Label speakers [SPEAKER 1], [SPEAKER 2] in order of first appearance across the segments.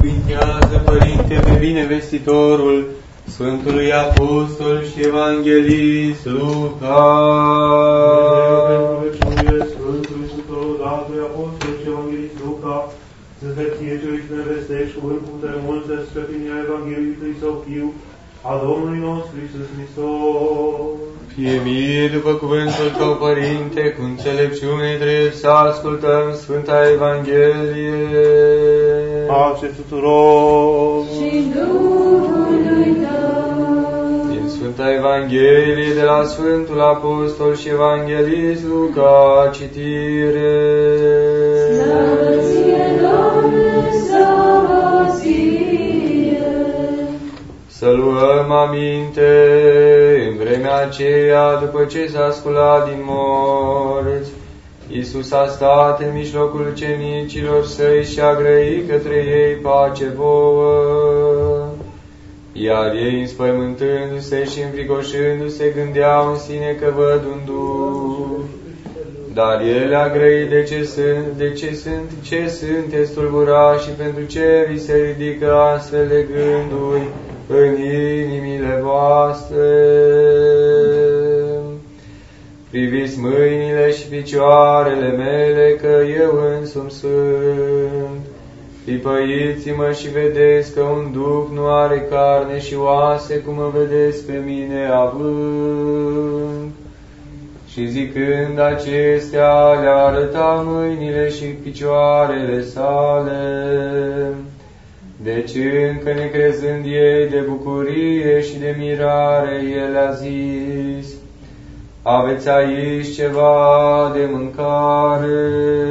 [SPEAKER 1] Binecuvintează, Părinte, pe binevestitorul Sfântului Apostol și Evanghelist Luca.
[SPEAKER 2] Sfântului Sfântului Apostol și Evanghelist Luca, să ție celui ce ne vestești cuvânt cu tare mult de scăpinia Evangheliului Său Fiu, a Domnului nostru Iisus Hristos.
[SPEAKER 1] Fie mie după cuvântul Tău, Părinte, cu înțelepciune drept să ascultăm Sfânta Evanghelie.
[SPEAKER 2] Pace tuturor!
[SPEAKER 3] Și Duhului Tău!
[SPEAKER 1] Din Sfânta Evanghelie de la Sfântul Apostol și Evanghelist Luca, citire.
[SPEAKER 3] Slavă ție, Doamne, slavă ție!
[SPEAKER 1] Să luăm aminte, în vremea aceea, după ce s-a sculat din morți, Iisus a stat în mijlocul ucenicilor Săi și a grăit către ei: pace vouă. Iar ei, înspăimântându-se și înfricoșându-se, gândeau în sine că văd un duh. Dar El a grăit: ce sunteți tulburați și pentru ce vi se ridică astfel de gânduri în inimile voastre? Priviți mâinile și picioarele mele, că eu însumi sunt. Pipăiți-mă și vedeți că un duh nu are carne și oase, cum mă vedeți pe mine având. Și zicând acestea, le-a arătat mâinile și picioarele sale. Deci, încă necrezând ei de bucurie și de mirare, El le-a zis: aveți aici ceva de mâncare?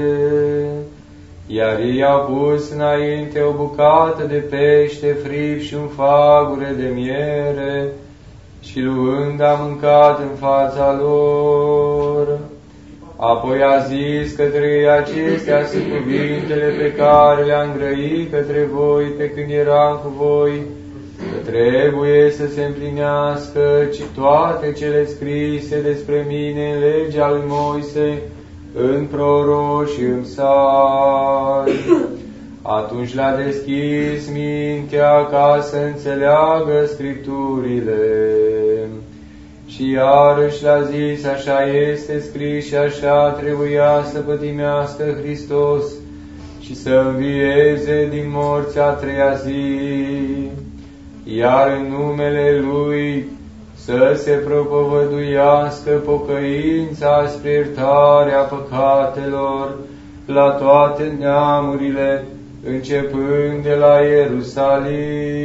[SPEAKER 1] Iar ei au pus înainte o bucată de pește fript și un fagure de miere, și luând a mâncat în fața lor. Apoi a zis către ei: acestea sunt cuvintele pe care le-am grăit către voi pe când eram cu voi, că trebuie să se împlinească ci toate cele scrise despre mine în legea lui Moise, în proroși și în psalmi. Atunci le-a deschis mintea ca să înțeleagă Scripturile. Și iarăși le-a zis: așa este scris și așa trebuia să pătimească Hristos și să învieze din morți a treia zi, iar în numele Lui să se propovăduiască pocăința spre iertarea păcatelor la toate neamurile, începând de la Ierusalim.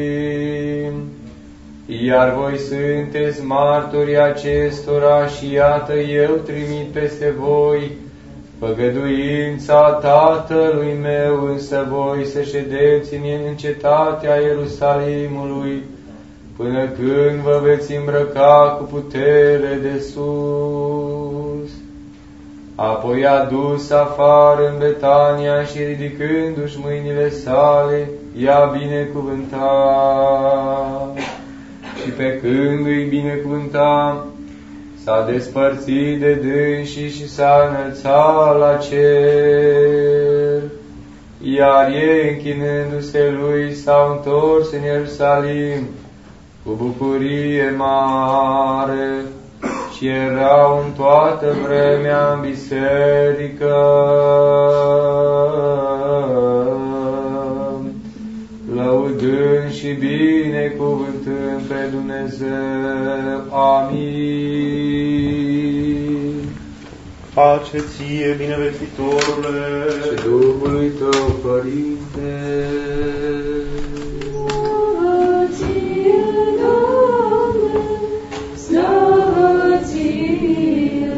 [SPEAKER 1] Iar voi sunteți martorii acestora și iată eu trimit peste voi făgăduința Tatălui meu, însă voi să ședeți în cetatea Ierusalimului până când vă veți îmbrăca cu putere de sus. Apoi a dus afară în Betania și ridicându-și mâinile sale, i-a binecuvântat. Și pe când îi binecuvânta, s-a despărțit de dânsii și s-a înălțat la cer. Iar ei, închinându-se Lui, s-au întors în Ierusalim cu bucurie mare și erau în toată vremea în biserică, lăudând și binecuvântând pe Dumnezeu. Amin.
[SPEAKER 2] Pace ție, binevestitorule,
[SPEAKER 1] și Duhului Tău, Părinte.
[SPEAKER 3] Slavă ție, Doamne, slavă ție!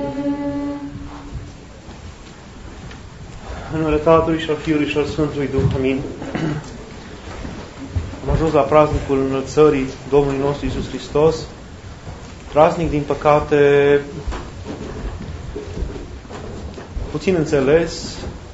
[SPEAKER 2] în numele Tatălui și al Fiului și al Sfântului Duh. Amin. Am ajuns la praznicul înălțării Domnului nostru Iisus Hristos. Praznic, din păcate, puțin înțeles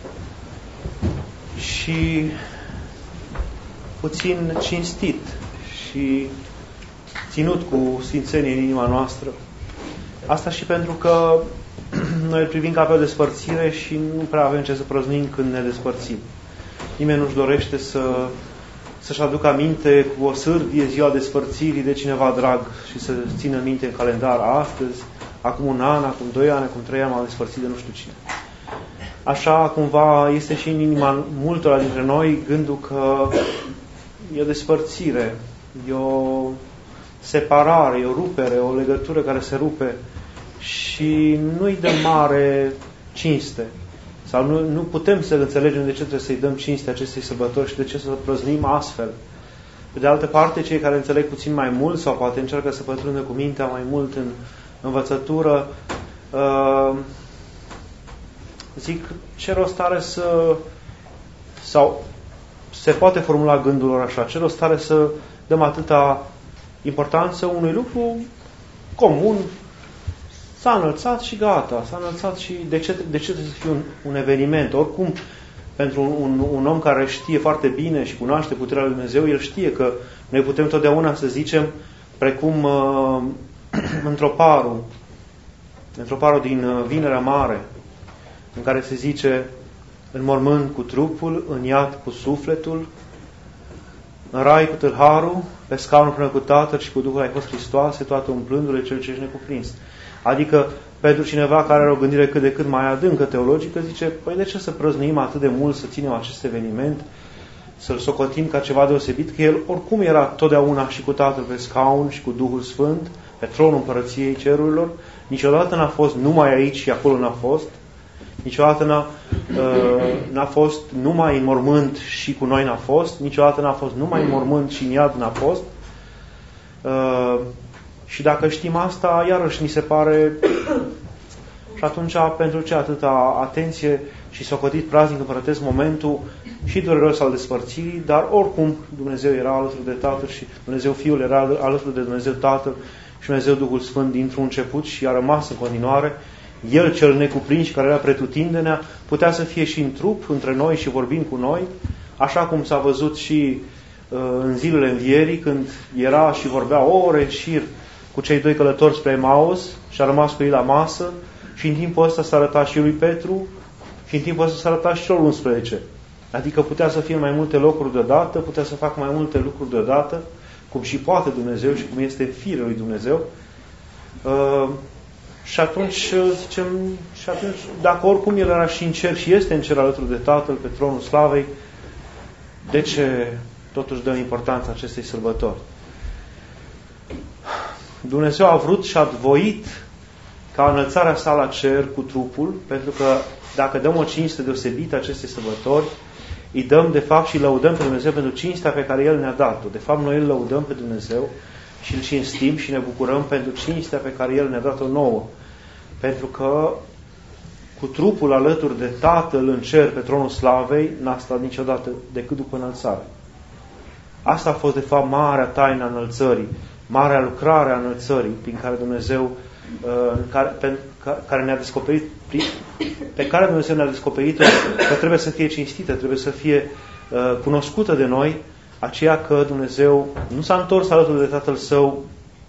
[SPEAKER 2] și puțin cinstit și ținut cu sfințenie în inima noastră. Asta și pentru că noi îl privim ca pe o despărțire și nu prea avem ce să prăznuim când ne despărțim. Nimeni nu-și dorește să
[SPEAKER 4] să-și aducă aminte cu o sârdie ziua despărțirii de cineva drag și să țină minte în calendar astăzi, acum 1 an, acum 2 ani, acum 3 ani m-am despărțit de nu știu cine. Așa cumva este și în inima multora dintre noi gândul că e o despărțire, e o separare, e o rupere, o legătură care se rupe și nu-i dă mare cinste. Sau nu putem să înțelegem de ce trebuie să-i dăm cinste acestei sărbători și de ce să prăznim astfel. Pe de altă parte, cei care înțeleg puțin mai mult sau poate încearcă să pătrundă cu mintea mai mult în învățătură, zic, ce rost are sau se poate formula gândul lor așa, ce rost are să dăm atâta importanță unui lucru comun, s-a înălțat și gata, s-a înălțat și de ce trebuie să fie un eveniment? Oricum, pentru un om care știe foarte bine și cunoaște puterea lui Dumnezeu, el știe că noi putem totdeauna să zicem, precum într-o pară din Vinerea Mare, în care se zice, în mormânt cu trupul, în iad cu sufletul, în rai cu tâlharul, pe scaunul până cu Tatăl și cu Duhul ai fost Hristoase, toate umplându-le cel ce ești necuprins. Adică, pentru cineva care are o gândire cât de cât mai adâncă teologică, zice, păi de ce să prăznuim atât de mult, să ținem acest eveniment, să-l socotim ca ceva deosebit, că el oricum era totdeauna și cu Tatăl pe scaun și cu Duhul Sfânt, pe tronul Împărăției Cerurilor, niciodată n-a fost numai aici și acolo n-a fost, niciodată n-a fost numai în mormânt și cu noi n-a fost, niciodată n-a fost numai în mormânt și în iad n-a fost. Și dacă știm asta, iarăși mi se pare și atunci pentru ce atâta atenție și socotit praznic împărătesc momentul și dureros al despărțirii, dar oricum Dumnezeu era alături de Tatăl și Dumnezeu Fiul era alături de Dumnezeu Tatăl și Dumnezeu Duhul Sfânt dintr-un început și a rămas în continuare. El cel necuprins care era pretutindenea putea să fie și în trup între noi și vorbind cu noi, așa cum s-a văzut și în zilele învierii, când era și vorbea ore în șir cu cei 2 călători spre Emaus și a rămas cu ei la masă și în timpul ăsta s-a arătat și lui Petru și în timpul ăsta s-a arătat și celor 11. Adică putea să fie mai multe locuri deodată, putea să facă mai multe lucruri deodată, cum și poate Dumnezeu și cum este firea lui Dumnezeu. Și atunci, zicem, dacă oricum El era și în cer și este în cer alături de Tatăl, pe tronul slavei, de ce totuși dăm importanța acestei sărbători? Dumnezeu a vrut și a voit ca înălțarea sa la cer cu trupul, pentru că dacă dăm o cinste deosebită acestei sărbători, îi dăm de fapt și lăudăm pe Dumnezeu pentru cinstea pe care El ne-a dat-o. De fapt, noi îl lăudăm pe Dumnezeu și îl cinstim și ne bucurăm pentru cinstea pe care El ne-a dat-o nouă. Pentru că cu trupul alături de Tatăl în cer pe tronul slavei n-a stat niciodată decât după înălțare. Asta a fost de fapt marea taină a înălțării, marea lucrare a înălțării prin care Dumnezeu care ne-a descoperit, pe care Dumnezeu ne-a descoperit că trebuie să fie cinstită, trebuie să fie cunoscută de noi, aceea că Dumnezeu nu s-a întors alături de Tatăl Său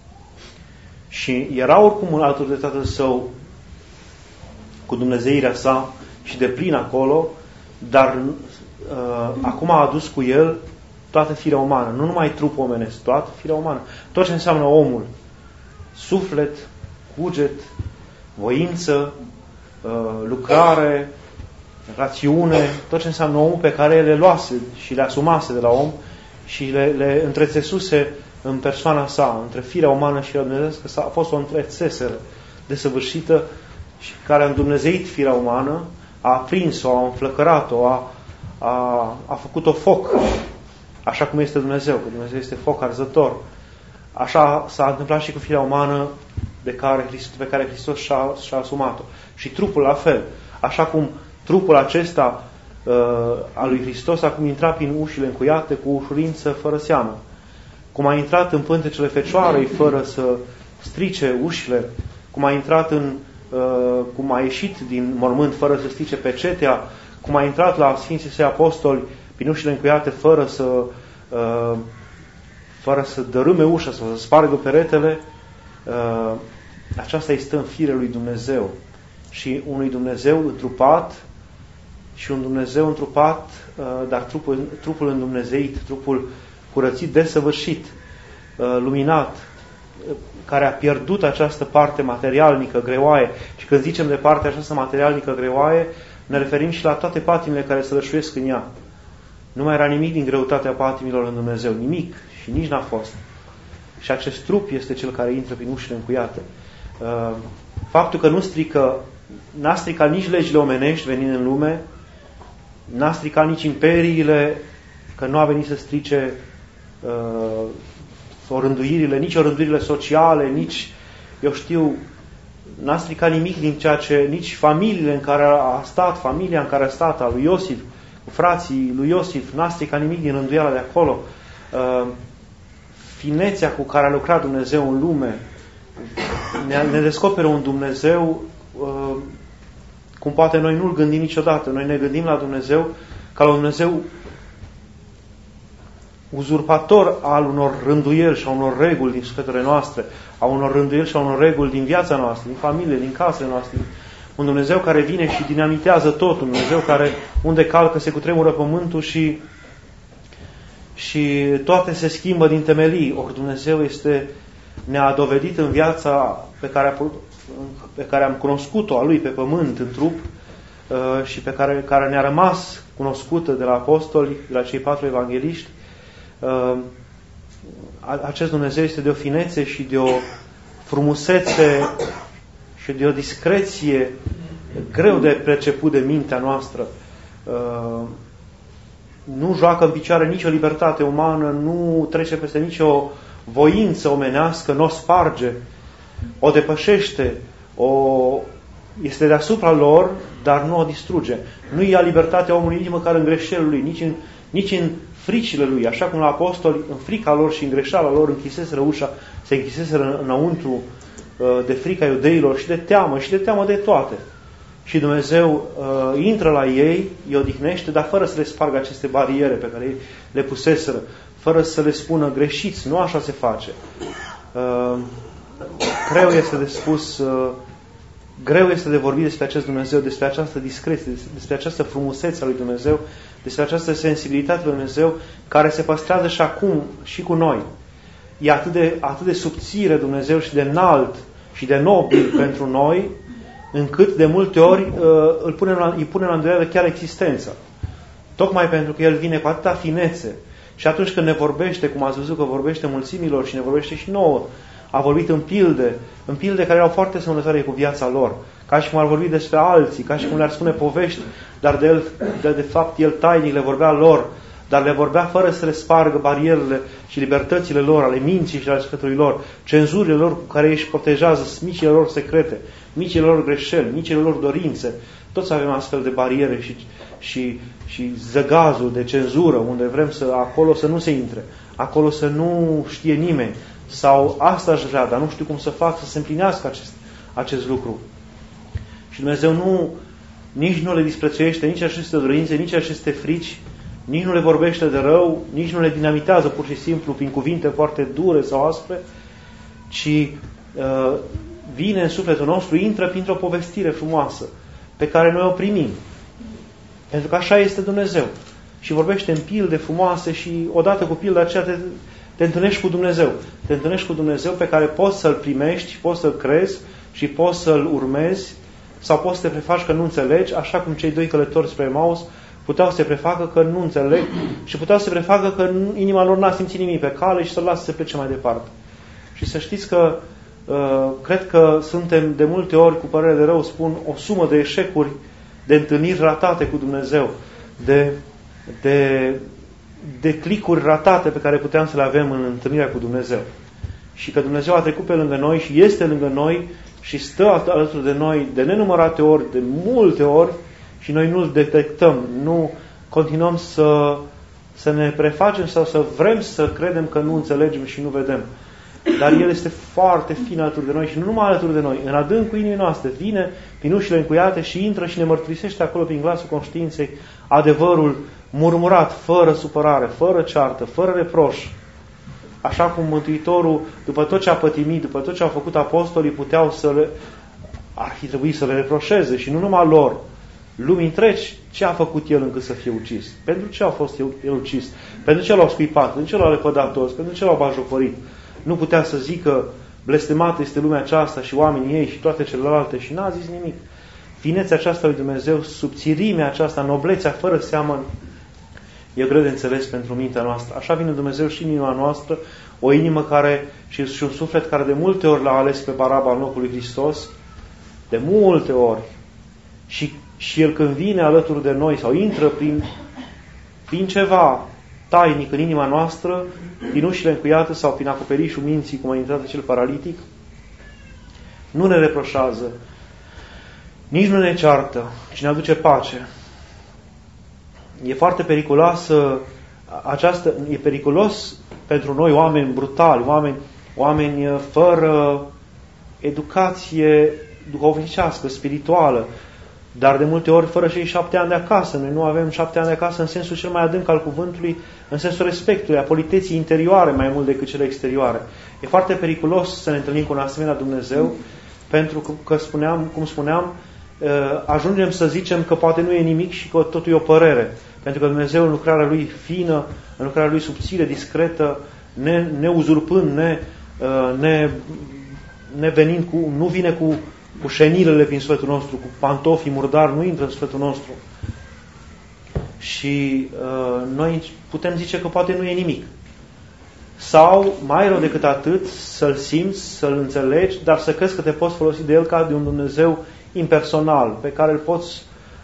[SPEAKER 4] și era oricum alături de Tatăl Său cu dumnezeirea sa și de plin acolo, dar acum a adus cu El toată firea umană, nu numai trupul omenesc, toată firea umană, tot ce înseamnă omul, suflet, cuget, voință, lucrare, rațiune, tot ce înseamnă omul pe care le luase și le asumase de la om și le întrețesuse în persoana sa, între firea umană și firea dumnezeiască, a fost o întrețesere desăvârșită și care a îndumnezeit firea umană, a aprins-o, a înflăcărat-o, a făcut-o foc, așa cum este Dumnezeu, că Dumnezeu este foc arzător. Așa s-a întâmplat și cu firea umană pe care Hristos și-a asumat-o. Și trupul la fel. Așa cum trupul acesta al lui Hristos acum intra prin ușile încuiate cu ușurință, fără seamă. Cum a intrat în pântecele Fecioarei fără să strice ușile, cum a ieșit din mormânt fără să strice pecetea, cum a intrat la Sfinții Săi Apostoli prin ușile încuiate fără să dărâme ușa sau să spargă peretele, aceasta este în firea lui Dumnezeu. Și unui Dumnezeu întrupat și un Dumnezeu întrupat, dar trupul îndumnezeit, trupul curățit, desăvârșit, luminat, care a pierdut această parte materialnică, greoaie. Și când zicem de partea aceasta materialnică, greoaie, ne referim și la toate patimile care se lășuiesc în ea. Nu mai era nimic din greutatea patimilor în Dumnezeu. Nimic. Și nici n-a fost. Și acest trup este cel care intră prin ușile încuiate. Faptul că n-a stricat nici legile omenești venind în lume, n-a stricat nici imperiile, că nu a venit să strice nici orânduirile sociale, nici, n-a stricat nimic din ceea ce, nici familiile în care a stat, familia în care a stat, a lui Iosif, cu frații lui Iosif, n-a stricat nimic din rânduiala de acolo. Finețea cu care a lucrat Dumnezeu în lume ne descoperă un Dumnezeu cum poate noi nu-L gândim niciodată. Noi ne gândim la Dumnezeu ca la un Dumnezeu uzurpator al unor rânduieli și a unor reguli din sufletele noastre, a unor rânduieli și a unor reguli din viața noastră, din familie, din casele noastre. Un Dumnezeu care vine și dinamitează tot, un Dumnezeu care unde calcă se cutremură pământul și toate se schimbă din temelii. Ori Dumnezeu ne-a dovedit în viața pe care am cunoscut-o a Lui pe pământ, în trup, și pe care ne-a rămas cunoscută de la apostoli, de la cei 4 evangeliști. Acest Dumnezeu este de o finețe și de o frumusețe și de o discreție greu de perceput de mintea noastră. Nu joacă în picioare nicio libertate umană, nu trece peste nicio voință omenească, nu o sparge, o depășește, este deasupra lor, dar nu o distruge. Nu ia libertatea omului nici măcar în greșelul lui, nici în fricile lui, așa cum la apostoli, în frica lor și în greșeala lor închiseseră ușa, se închiseseră înăuntru de frica iudeilor și de teamă de toate. Și Dumnezeu intră la ei, îi odihnește, dar fără să le spargă aceste bariere pe care le puseseră, fără să le spună greșiți, nu așa se face. Greu este de spus, greu este de vorbit despre acest Dumnezeu, despre această discreție, despre această frumusețe a lui Dumnezeu, despre această sensibilitate lui Dumnezeu, care se păstrează și acum și cu noi. E atât de subțire Dumnezeu și de înalt și de nobil pentru noi, încât de multe ori îi pune la îndoială chiar existența. Tocmai pentru că El vine cu atâta finețe și atunci când ne vorbește, cum ați văzut că vorbește mulțimilor și ne vorbește și nouă, a vorbit în pilde care erau foarte semănătoare cu viața lor, ca și cum ar vorbi despre alții, ca și cum le-ar spune povești, dar de fapt El tainic le vorbea lor, dar le vorbea fără să le spargă barierele și libertățile lor, ale minții și ale sufletului lor, cenzurile lor cu care ei își protejează micile lor secrete, micile lor greșeli, micile lor dorințe. Toți avem astfel de bariere și zăgazul de cenzură, unde vrem acolo să nu se intre, acolo să nu știe nimeni, sau asta aș vrea, dar nu știu cum să fac să se împlinească acest lucru. Și Dumnezeu nici nu le disprețuiește, nici aceste dorințe, nici aceste frici, nici nu le vorbește de rău, nici nu le dinamitează pur și simplu prin cuvinte foarte dure sau aspre, ci vine în sufletul nostru, intră printr-o povestire frumoasă pe care noi o primim. Pentru că așa este Dumnezeu. Și vorbește în pilde frumoase și odată cu pilda aceea te întâlnești cu Dumnezeu. Te întâlnești cu Dumnezeu pe care poți să-L primești, poți să-L crezi și poți să-L urmezi sau poți să te prefaci că nu înțelegi, așa cum cei 2 călători spre Emaus puteau să se prefacă că nu înțeleg și puteau să se prefacă că inima lor n-a simțit nimic pe cale și să-L lasă să plece mai departe. Și să știți că cred că suntem de multe ori, cu părere de rău spun, o sumă de eșecuri, de întâlniri ratate cu Dumnezeu, de clicuri ratate pe care puteam să le avem în întâlnirea cu Dumnezeu. Și că Dumnezeu a trecut pe lângă noi și este lângă noi și stă alături de noi de nenumărate ori, de multe ori, și noi nu-L detectăm, nu continuăm să ne prefacem sau să vrem să credem că nu înțelegem și nu vedem. Dar El este foarte fin alături de noi și nu numai alături de noi, în adâncul inimii noastre, vine prin ușile încuiate și intră și ne mărturisește acolo prin glasul conștiinței adevărul murmurat, fără supărare, fără ceartă, fără reproș. Așa cum Mântuitorul, după tot ce a pătimit, după tot ce au făcut apostolii, ar fi trebuit să le reproșeze și nu numai lor, lumii întregi, ce a făcut El încât să fie ucis? Pentru ce a fost El ucis? Pentru ce l-au scuipat? Pentru ce l-au lepădat toți? Pentru ce l-au bajocorit? Nu putea să zică, blestemată este lumea aceasta și oamenii ei și toate celelalte, și n-a zis nimic. Finețea aceasta lui Dumnezeu, subțirimea aceasta, noblețea fără seamăn, e greu de înțeles pentru mintea noastră. Așa vine Dumnezeu și în inima noastră, o inimă care, și un suflet care de multe ori l-a ales pe Baraba în locul lui Hristos, de multe ori. Și El când vine alături de noi sau intră prin ceva tainic în inima noastră, din ușile încuiate sau prin acoperișul minții, cum a intrat acel paralitic, nu ne reproșează, nici nu ne ceartă, ci ne aduce pace. E foarte periculoasă e periculos pentru noi oameni brutali, oameni fără educație duhovnicească, spirituală, dar de multe ori fără cei 7 ani de acasă. Noi nu avem 7 ani de acasă în sensul cel mai adânc al cuvântului, în sensul respectului, a politeții interioare mai mult decât cele exterioare. E foarte periculos să ne întâlnim cu un asemenea Dumnezeu, pentru că cum spuneam, ajungem să zicem că poate nu e nimic și că totul e o părere. Pentru că Dumnezeu în lucrarea Lui fină, în lucrarea Lui subțire, discretă, neuzurpând, nevenind nu vine cu șenilele prin sufletul nostru, cu pantofii murdari, nu intră în sufletul nostru. Și noi putem zice că poate nu e nimic. Sau, mai rău decât atât, să-L simți, să-L înțelegi, dar să crezi că te poți folosi de El ca de un Dumnezeu impersonal, pe care îl poți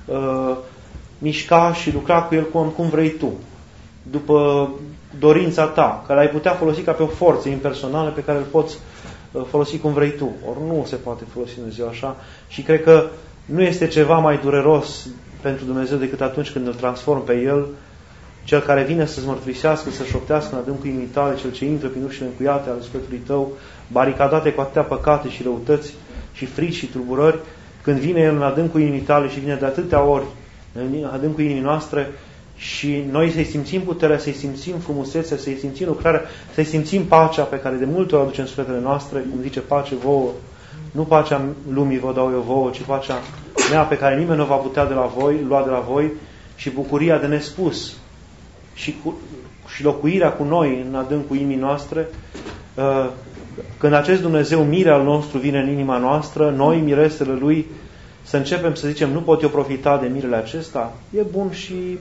[SPEAKER 4] mișca și lucra cu El cum vrei tu, după dorința ta, că l-ai putea folosi ca pe o forță impersonală pe care îl poți folosi cum vrei tu. Ori nu se poate folosi Dumnezeu așa și cred că nu este ceva mai dureros pentru Dumnezeu decât atunci când îl transform pe El, Cel care vine să-ți mărturisească, să șoptească în adâncul inimii tale, Cel ce intră prin ușile încuiate ale sufletului tău, baricadate cu atâtea păcate și răutăți și frici și tulburări, când vine El în adâncul inimii tale și vine de atâtea ori în adâncul inimii noastre și noi să-i simțim puterea, să-i simțim frumusețea, să-i simțim lucrarea, să-i simțim pacea pe care de multe ori o aducem în sufletele noastre, cum zice, pace vouă, nu pacea lumii vă dau eu vouă, ci pacea mea pe care nimeni nu va putea lua de la voi și bucuria de nespus și locuirea cu noi în adâncul inimii noastre. Când acest Dumnezeu mire al nostru vine în inima noastră, noi, miresele Lui, să începem să zicem, nu pot eu profita de mirele acesta? E bun și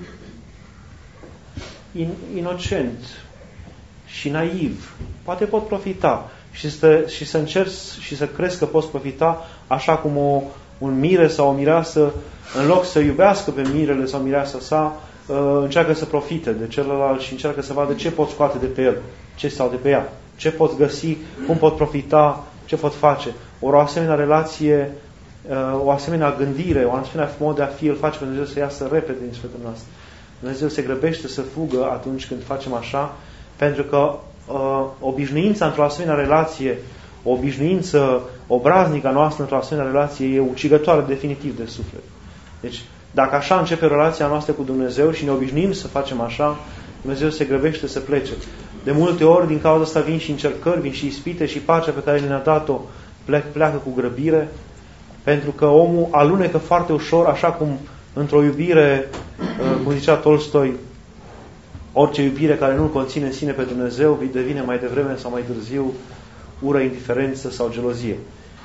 [SPEAKER 4] inocent și naiv. Poate pot profita și să încerci și să crezi că poți profita așa cum un mire sau o mireasă, în loc să iubească pe mirele sau mireasa sa, încearcă să profite de celălalt și încearcă să vadă ce pot scoate de pe el, sau de pe ea, ce pot găsi, cum pot profita, ce pot face. Ori o asemenea relație, o asemenea gândire, o asemenea mod de a fi, îl face pe Dumnezeu să iasă repede din sufletul nostru. Dumnezeu se grăbește să fugă atunci când facem așa, pentru că obișnuința într-o asemenea relație, o obișnuință obraznică noastră într-o asemenea relație e ucigătoare definitiv de suflet. Deci, dacă așa începe relația noastră cu Dumnezeu și ne obișnuim să facem așa, Dumnezeu se grăbește să plece. De multe ori, din cauza asta, vin și încercări, vin și ispite și pacea pe care ne-a dat-o pleacă cu grăbire, pentru că omul alunecă foarte ușor, așa cum într-o iubire, cum zicea Tolstoi, orice iubire care nu-L conține în sine pe Dumnezeu devine mai devreme sau mai târziu ură, indiferență sau gelozie.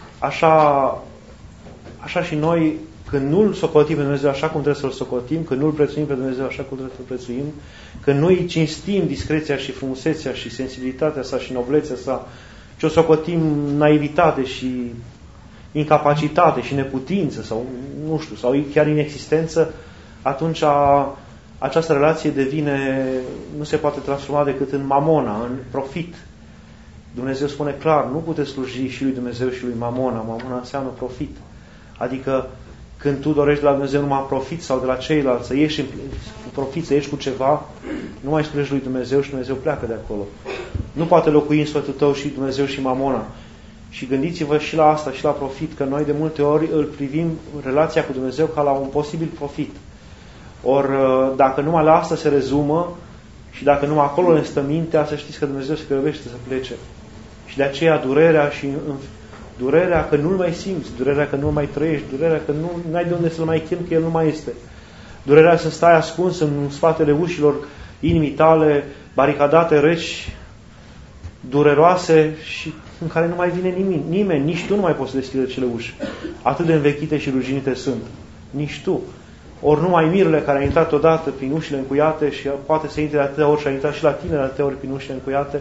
[SPEAKER 4] Așa și noi, când nu-L socotim pe Dumnezeu așa cum trebuie să-L socotim, când nu-L prețuim pe Dumnezeu așa cum trebuie să-L prețuim, când nu-i cinstim discreția și frumusețea și sensibilitatea sa și noblețea sa, ci o socotim naivitate și incapacitate și neputință sau, nu știu, sau chiar inexistență, atunci această relație nu se poate transforma decât în mamona, în profit. Dumnezeu spune clar, nu puteți sluji și lui Dumnezeu și lui mamona. Mamona înseamnă profit. Adică când tu dorești de la Dumnezeu numai profit sau de la ceilalți, să ieși cu profit, să ieși cu ceva, nu mai slujești lui Dumnezeu și Dumnezeu pleacă de acolo. Nu poate locui în sufletul tău și Dumnezeu și mamona. Și gândiți-vă și la asta, și la profit, că noi de multe ori îl privim relația cu Dumnezeu ca la un posibil profit. Ori dacă numai la asta se rezumă și dacă numai acolo ne stă mintea, să știți că Dumnezeu se grăbește să plece. Și de aceea durerea și durerea că nu-L mai simți, durerea că nu-L mai trăiești, durerea că nu ai de unde să-L mai chem, că El nu mai este. Durerea să stai ascuns în spatele ușilor inimii tale, baricadate, reci, dureroase și în care nu mai vine nimeni, nici tu nu mai poți să deschide cele uși. Atât de învechite și ruginite sunt. Nici tu. Ori numai mirele care a intrat odată prin ușile încuiate și poate să intre de atâtea ori și a intrat și la tine de atâtea ori prin ușile încuiate,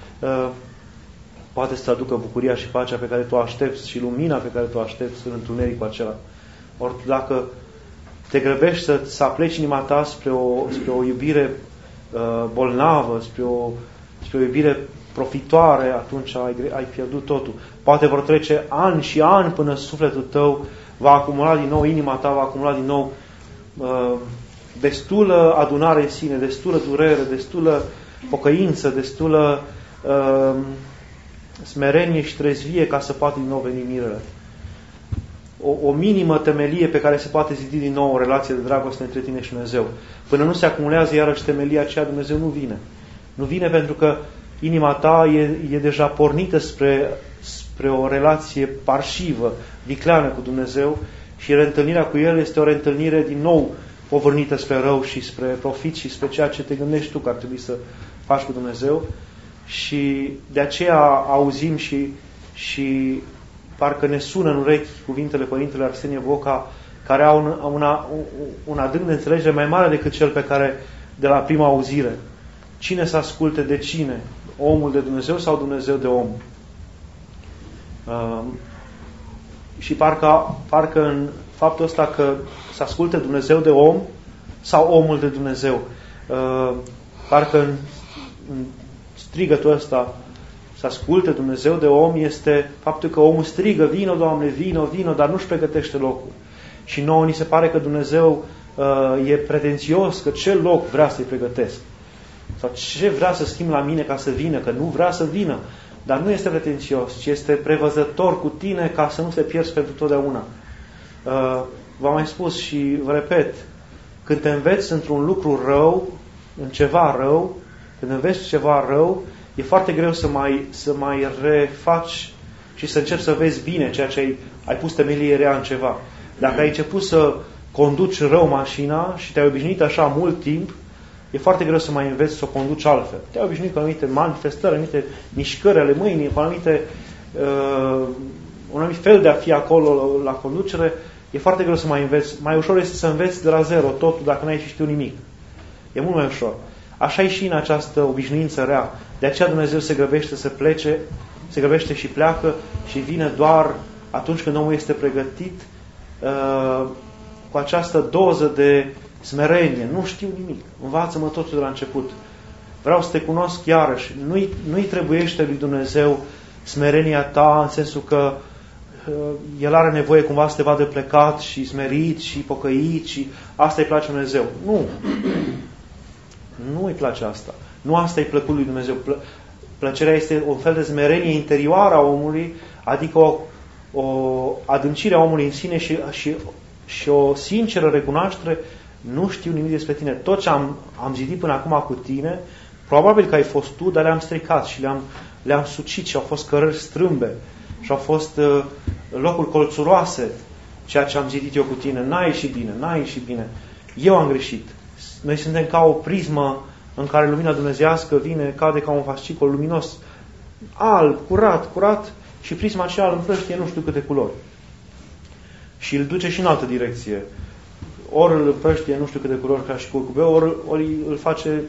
[SPEAKER 4] poate să-ți aducă bucuria și pacea pe care tu o aștepți și lumina pe care tu o aștepți în întunericul acela. Ori dacă te grăbești să apleci inima ta spre o iubire bolnavă, spre o iubire profitoare, atunci ai pierdut totul. Poate vor trece ani și ani până sufletul tău va acumula din nou, inima ta va acumula din nou destulă adunare în sine, destulă durere, destulă pocăință, destulă smerenie și trezvie ca să poată din nou veni mirele. O minimă temelie pe care se poate zidi din nou o relație de dragoste între tine și Dumnezeu. Până nu se acumulează iarăși temelia aceea, Dumnezeu nu vine. Nu vine pentru că inima ta e deja pornită spre o relație parșivă, vicleană cu Dumnezeu și reîntâlnirea cu El este o reîntâlnire din nou povârnită spre rău și spre profit și spre ceea ce te gândești tu că ar trebui să faci cu Dumnezeu. Și de aceea auzim și parcă ne sună în urechi cuvintele Părintele Arsenie Boca, care au un adânc de înțelegere mai mare decât cel pe care de la prima auzire. Cine să asculte de cine? Omul de Dumnezeu sau Dumnezeu de om? Și parcă în faptul ăsta că să asculte Dumnezeu de om sau omul de Dumnezeu. Parcă în strigătul ăsta să asculte Dumnezeu de om este faptul că omul strigă, vino, Doamne, vino, vino, dar nu-și pregătește locul. Și nouă ni se pare că Dumnezeu e pretențios, că ce loc vrea să-i pregătesc. Sau ce vrea să schimb la mine ca să vină, că nu vrea să vină. Dar nu este pretențios, ci este prevăzător cu tine ca să nu te pierzi pentru totdeauna. V-am mai spus și vă repet, când te înveți într-un lucru rău, în ceva rău, când înveți ceva rău, e foarte greu să mai refaci și să începi să vezi bine ceea ce ai pus temelie rea în ceva. Dacă ai început să conduci rău mașina și te-ai obișnuit așa mult timp, e foarte greu să mai înveți să o conduci altfel. Te-ai obișnuit cu anumite manifestări, anumite mișcări ale mâinii, cu un anumit fel de a fi acolo la conducere, e foarte greu să mai înveți. Mai ușor este să înveți de la zero totul dacă n-ai știut nimic. E mult mai ușor. Așa e și în această obișnuință rea. De aceea Dumnezeu se grăbește să plece, se grăbește și pleacă și vine doar atunci când omul este pregătit cu această doză de smerenie. Nu știu nimic. Învață-mă totul de la început. Vreau să te cunosc iarăși. Nu-i trebuiește lui Dumnezeu smerenia ta în sensul că El are nevoie cumva să te vadă plecat și smerit și pocăit și asta îi place lui Dumnezeu. Nu. Nu îi place asta. Nu asta îi plăcut lui Dumnezeu. Plăcerea este un fel de smerenie interioară a omului, adică o adâncire a omului în sine și o sinceră recunoaștere. Nu știu nimic despre tine. Tot ce am zidit până acum cu tine, probabil că ai fost tu, dar le-am stricat și le-am sucit și au fost cărări strâmbe și au fost locuri colțuroase ceea ce am zidit eu cu tine. N-a ieșit bine. Eu am greșit. Noi suntem ca o prismă în care lumina dumnezeiască vine, cade ca un fascicol luminos, alb, curat și prisma aceea îl împrăștie nu știu câte culori. Și îl duce și în altă direcție. Ori îl împrăștie nu știu câte culori ca și curcubeu, ori îl face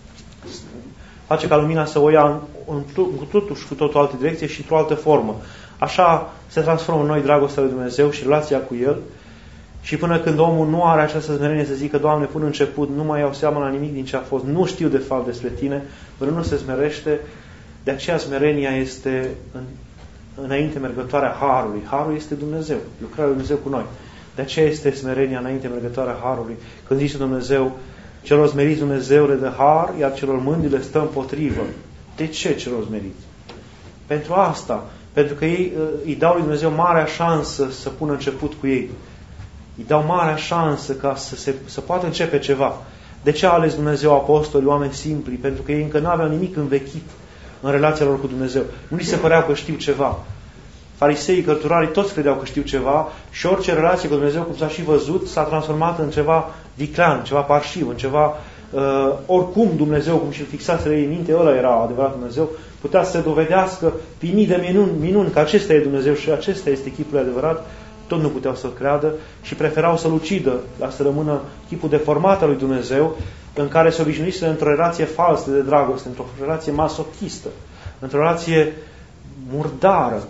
[SPEAKER 4] ca lumina să o ia cu totul și cu totul altă direcție și într-o altă formă. Așa se transformă în noi dragostea lui Dumnezeu și relația cu El. Și până când omul nu are această smerenie să zică, Doamne, până început nu mai iau seama la nimic din ce a fost, nu știu de fapt despre Tine, până nu se smerește, de aceea smerenia este înainte mergătoarea Harului. Harul este Dumnezeu, lucrarea lui Dumnezeu cu noi. De aceea este smerenia înainte mergătoarea Harului. Când zice Dumnezeu, celor smeriți Dumnezeu le dă har, iar celor mândri le stă împotrivă. De ce celor smeriți? Pentru asta. Pentru că ei îi dau lui Dumnezeu marea șansă să pună început cu ei. Îi dau marea șansă ca să poată începe ceva. De ce a ales Dumnezeu apostoli, oameni simpli? Pentru că ei încă nu aveau nimic învechit în relația lor cu Dumnezeu. Nu li se părea că știu ceva. fariseii, cărturarii, toți credeau că știu ceva și orice relație cu Dumnezeu, cum s-a și văzut, s-a transformat în ceva viclean, ceva parșiv, în ceva... oricum Dumnezeu, cum și-l fixaseră ei în minte, ăla era adevărat Dumnezeu, putea să dovedească prin mii de minuni că acesta e Dumnezeu și acesta este chipul adevărat, tot nu puteau să-l creadă și preferau să-l ucidă, la să rămână chipul deformat al lui Dumnezeu, în care se obișnuise într-o relație falsă de dragoste, într-o relație masochistă, într-o relație murdară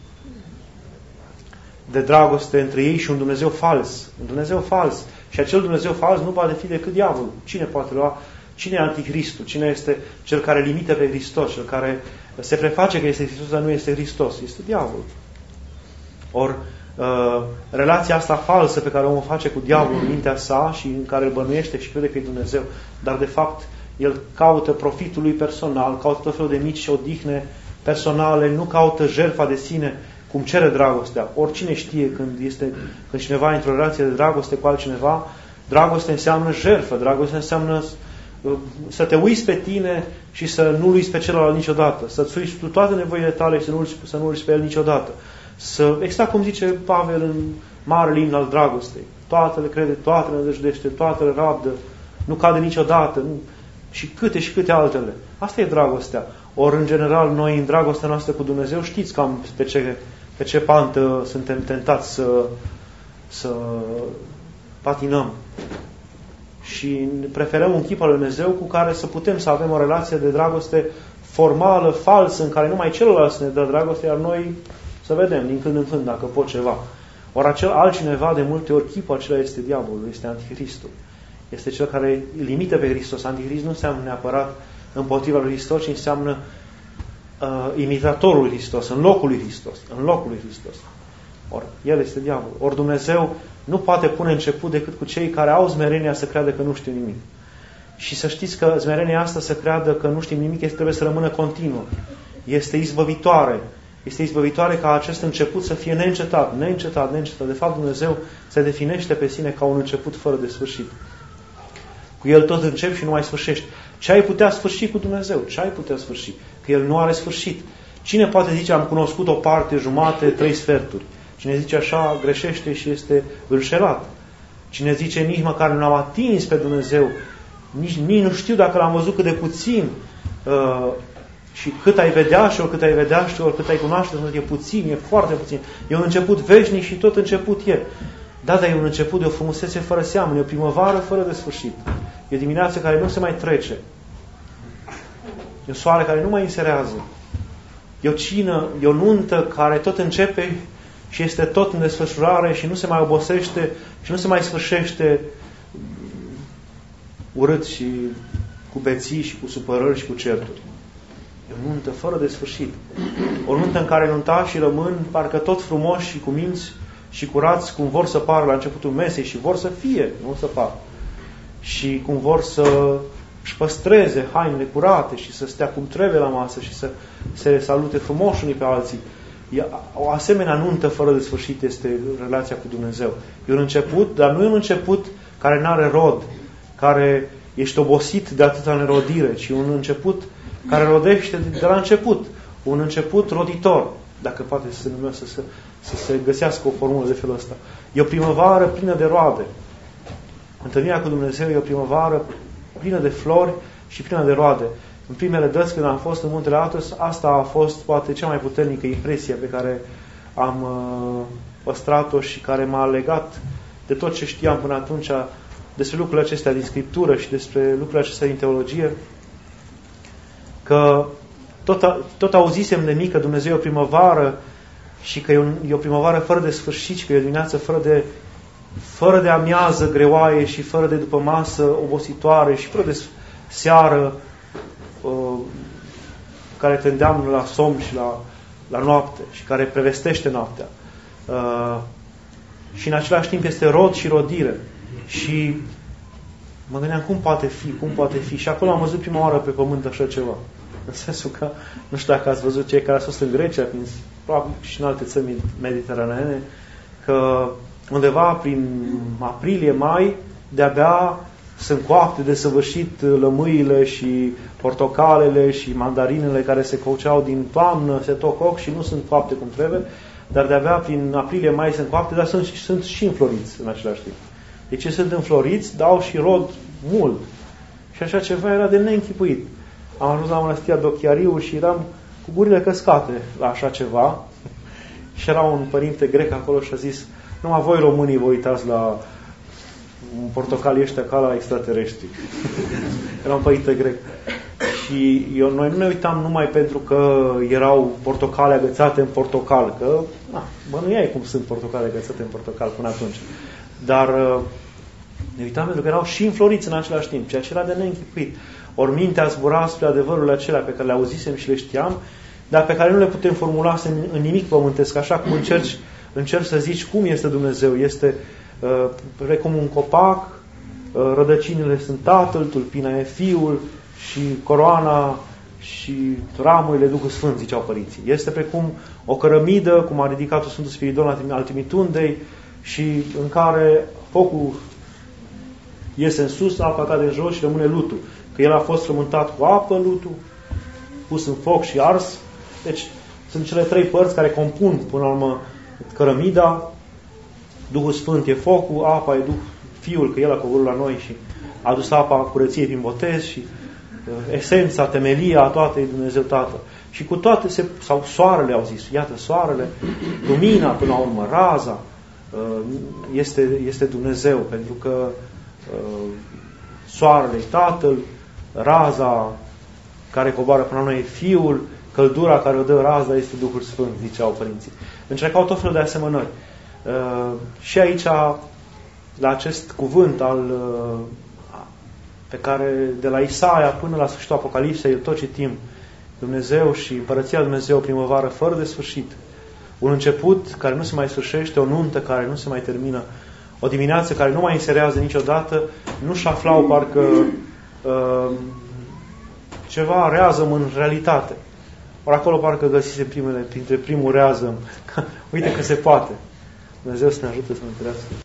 [SPEAKER 4] de dragoste între ei și un Dumnezeu fals. Un Dumnezeu fals. Și acel Dumnezeu fals nu poate fi decât diavolul. Cine poate lua? Cine e Anticristul? Cine este cel care limită pe Hristos? Cel care se preface că este Hristos, dar nu este Hristos? Este diavolul. Ori relația asta falsă pe care o face cu diavolul în mintea sa și în care îl bănuiește și crede că e Dumnezeu, dar de fapt el caută profitul lui personal, caută tot felul de mici odihne personale, nu caută jertfa de sine, cum cere dragostea. Oricine știe când cineva într-o relație de dragoste cu altcineva, dragoste înseamnă jertfă, dragoste înseamnă să te uiți pe tine și să nu uiți pe celălalt niciodată, să-ți uiți tu toate nevoile tale și să nu uiți pe el niciodată. Exact cum zice Pavel în marele imn al dragostei. Toate le crede, toate le nădăjduiește, toate le rabdă, nu cade niciodată, și câte altele. Asta e dragostea. Ori, în general, noi, în dragostea noastră cu Dumnezeu, știți cam pe ce pantă suntem tentați să patinăm. Și preferăm un chip al lui Dumnezeu cu care să putem să avem o relație de dragoste formală, falsă, în care numai celălalt să ne dă dragoste, iar noi să vedem din când în când dacă pot ceva. Ori acel altcineva, de multe ori, chipul acela este diavolul, este Anticristul. Este cel care limită pe Hristos. Antichrist nu înseamnă neapărat împotriva lui Hristos, ci înseamnă imitatorul lui Hristos, în locul lui Hristos. În locul lui Hristos. Ori el este diavolul. Ori Dumnezeu nu poate pune început decât cu cei care au smerenia să creadă că nu știu nimic. Și să știți că smerenia asta să creadă că nu știm nimic trebuie să rămână continuă. Este izbăvitoare. Este izbăvitoare ca acest început să fie neîncetat. De fapt, Dumnezeu se definește pe sine ca un început fără de sfârșit. Cu El tot începi și nu mai sfârșești. Ce ai putea sfârși cu Dumnezeu? Ce ai putea sfârși? Că El nu are sfârșit. Cine poate zice am cunoscut o parte, jumate, 3 sferturi? Cine zice așa greșește și este înșelat. Cine zice nici măcar nu l-am atins pe Dumnezeu, nici nu știu dacă l-am văzut cât de puțin, și cât ai vedea și ori cât ai vedea și ori cât ai cunoaște, e puțin, e foarte puțin. E un început veșnic și tot început e. Da, dar e un început de o frumusețe fără seamă, e o primăvară fără de sfârșit. E o dimineață care nu se mai trece. E o soare care nu mai înserează. E o cină, e o nuntă care tot începe și este tot în desfășurare și nu se mai obosește și nu se mai sfârșește urât și cu beții și cu supărări și cu certuri. E o nuntă fără de sfârșit. O nuntă în care nuntașii rămân parcă tot frumoși și cu minți și curați cum vor să pară la începutul mesei și vor să fie, nu să pară. Și cum vor să își păstreze hainele curate și să stea cum trebuie la masă și să se salute frumos unii pe alții. O asemenea nuntă fără de sfârșit este relația cu Dumnezeu. E un început, dar nu e un început care n-are rod, care ești obosit de atâta nerodire, ci un început care rodește de la început. Un început roditor, dacă poate să se numească, să se găsească o formulă de felul ăsta. E o primăvară plină de roade. Întâlnirea cu Dumnezeu e o primăvară plină de flori și plină de roade. În primele dăți, când am fost în Muntele Athos, asta a fost poate cea mai puternică impresie pe care am păstrat-o și care m-a legat de tot ce știam până atunci despre lucrurile acestea din Scriptură și despre lucrurile acestea din teologie, că tot auzisem de mică Dumnezeu e o primăvară și că e o primăvară fără de sfârșit și că e o dimineață fără de amiază greoaie și fără de după masă obositoare și fără de seară care te îndeamnă la somn și la noapte și care prevestește noaptea. Și în același timp este rod și rodire. Și mă gândeam cum poate fi. Și acolo am văzut prima oară pe pământ așa ceva. În sensul că, nu știu dacă ați văzut cei care au fost în Grecia, probabil și în alte țări mediteraneene, că undeva prin aprilie-mai de-abia sunt coapte de săvârșit lămâile și portocalele și mandarinele care se căuceau din toamnă, se tococ și nu sunt coapte cum trebuie. dar de-abia prin aprilie-mai sunt coapte, dar sunt și înfloriți în același timp. Deci sunt înfloriți, dau și rod mult. Și așa ceva era de neînchipuit. Am ajuns la Mănăstirea Dochiariu și eram cu gurile căscate la așa ceva. Și era un părinte grec acolo și a zis: numai voi românii vă uitați la portocalii ăștia ca la extraterestri. Era un părinte grec. Și noi nu ne uitam numai pentru că erau portocale agățate în portocal, că bănuiai cum sunt portocale agățate în portocal până atunci. Dar ne uitam pentru că erau și înfloriți în același timp, ceea ce era de neînchipuit. Ori mintea zbura spre adevărurile acelea pe care le auzisem și le știam, dar pe care nu le putem formula în nimic pământesc, așa cum încerci să zici cum este Dumnezeu. Este precum un copac, rădăcinile sunt Tatăl, tulpina e Fiul și coroana și ramurile Duhul Sfânt, ziceau părinții. Este precum o cărămidă, cum a ridicat-o Sfântul Spiridon al Timitundei, și în care focul iese în sus, apa cade în jos și rămâne lutul. Că el a fost frământat cu apă, lutul, pus în foc și ars. Deci sunt cele trei părți care compun până la urmă cărămida. Duhul Sfânt e focul, apa e Fiul, că el a coborât la noi și a adus apa curăției prin botez, și esența, temelia, toate e Dumnezeu Tatăl. Și cu toate sau soarele, au zis, iată soarele, lumina până la urmă, raza, este Dumnezeu, pentru că soarele e Tatăl, raza care coboară până la noi e Fiul, căldura care o dă raza este Duhul Sfânt, ziceau părinții. Încercau tot felul de asemănări. Și aici, la acest cuvânt pe care de la Isaia până la sfârșitul Apocalipsei tot citim, Dumnezeu și Împărăția Dumnezeu, primăvară fără de sfârșit, un început care nu se mai sfârșește, o nuntă care nu se mai termină, o dimineață care nu mai înserează niciodată, nu-și aflau parcă ceva reazăm în realitate. Ori acolo parcă găsise printre primul reazăm. Uite că se poate. Dumnezeu să ne ajute să ne întâlnească.